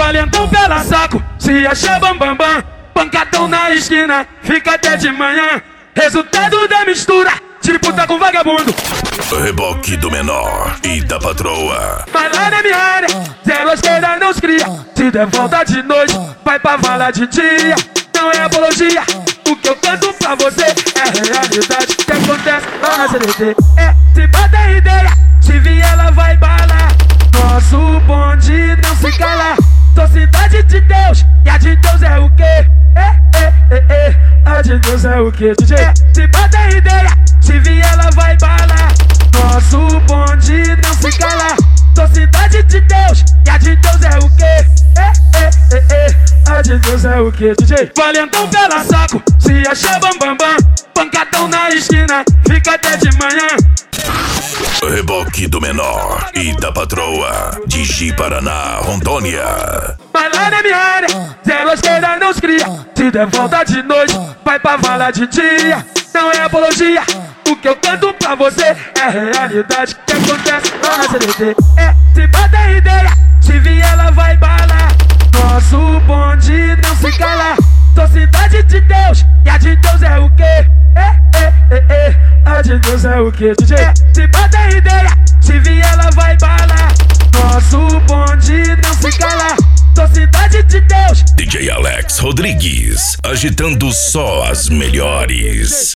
valentão pela saco, se acha bambambam. Pancadão na esquina, fica até de manhã. Resultado da mistura, de puta com vagabundo. Reboque do menor e da patroa. Mas lá na minha área, zero esquerda não se cria. Se der volta de noite, vai pra vala de dia. Não é apologia, o que eu canto pra você é realidade que acontece lá na CDT. Se bota ideia, se vier ela vai balar. Nosso bonde não se cala. Sou cidade de Deus, e a de Deus é o quê? A de Deus é o quê, DJ? Se bota ideia, se vier ela vai balar. Nosso bonde não se cala. Sou cidade de Deus, e a de Deus é o quê? A de Deus é o quê, DJ? Valentão pela saco, se acha bambambam. Pancadão na esquina, fica até de manhã. Reboque do menor e da patroa. Digi Paraná, Rondônia. Mas lá na minha área, zero esquerda não se cria. Se der volta de noite, vai pra vala de dia. Não é apologia, o que eu canto pra você é realidade que acontece lá na CDT. Se bota ideia, se vier ela vai balar. Nosso bonde não se cala. Sou cidade de Deus, e a de Deus é o quê? A de Deus é o quê, DJ? Se bota ideia, se vier ela vai balar. Nosso bonde não se cala. Sou cidade de Deus. DJ Alex Rodrigues, agitando só as melhores.